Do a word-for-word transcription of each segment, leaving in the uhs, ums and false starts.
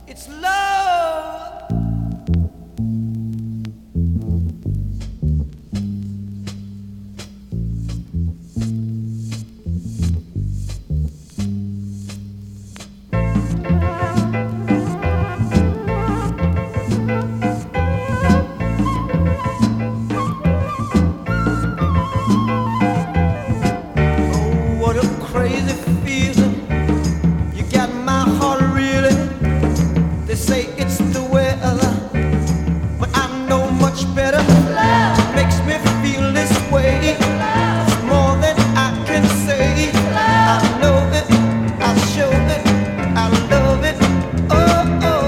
It's love. Oh, what a crazy feeling. You got my heart reeling. They say it's the weather, but I know much better. Love makes me feel this way. It's more than I can say. I know it, I show it, I love it. Oh, oh,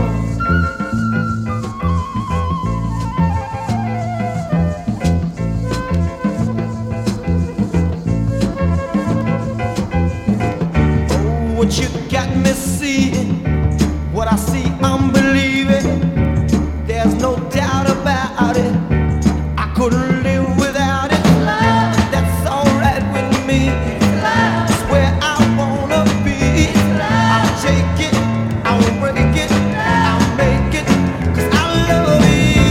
oh, what you got me seeing. What I see, I'm believing. There's no doubt about it. I couldn't live without it. Love, that's alright with me. Love, it's where I wanna be. Love, I'll take it, I'll break it, I'll make it, 'cause I love you.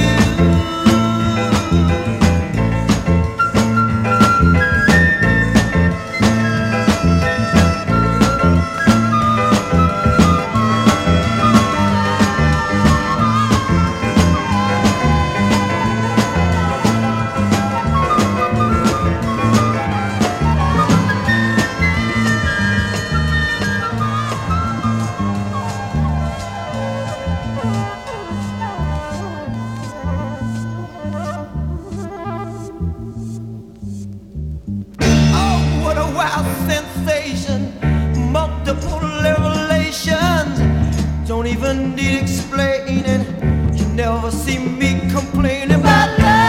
Oh, what a wild sensation. Multiple revelations. Don't even need explaining. You never see me complaining about love.